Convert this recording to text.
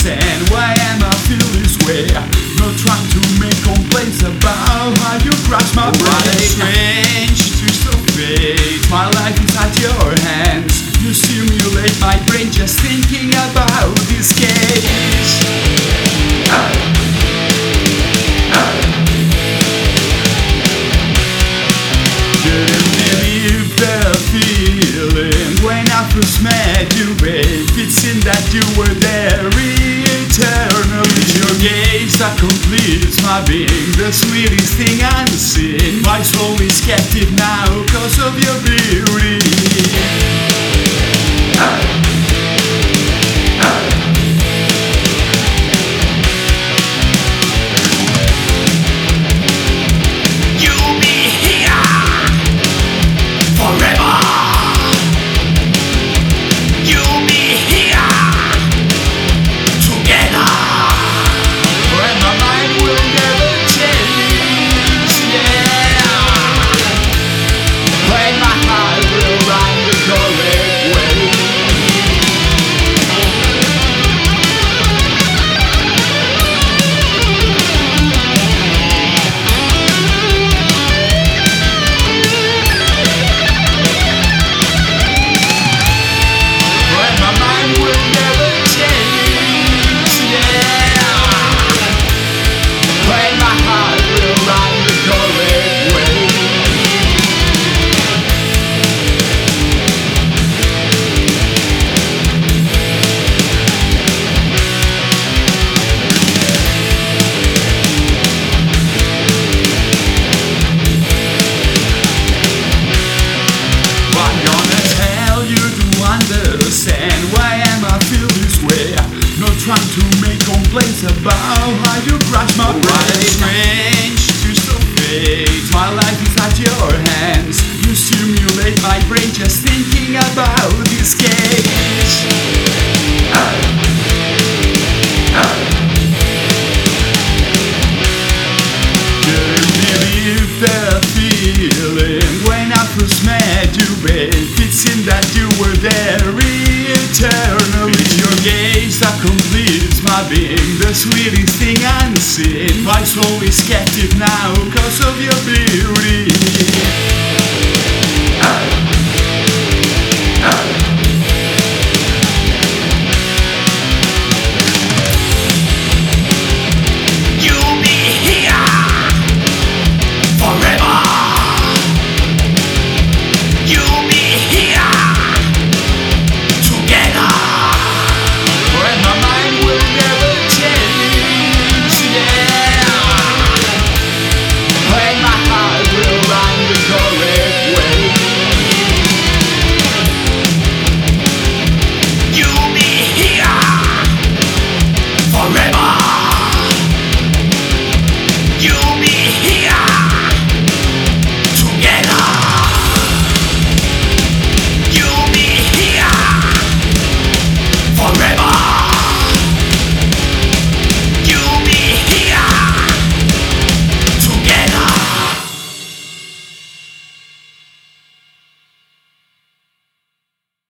understand why am I feel this way. Not trying to make complaints about how you crush my brain. Strange twist of fate, my life is at your hands. You simulate my brain just thinking about this case. First met you, babe, it seemed that you were there eternally. Your gaze that completes my being, the sweetest thing I've seen. My soul is captive now cause of your beauty. You'll be here forever. Trying to make complaints about how you crush my brain. Strange twist of fate, my life is at your hands. You simulate my brain just thinking about this case. Couldn't believe the feeling when I first met you, babe. It seemed that you were there eternally. Your gaze that completes my being, the sweetest thing I've seen. My soul is captive now cause of your beauty.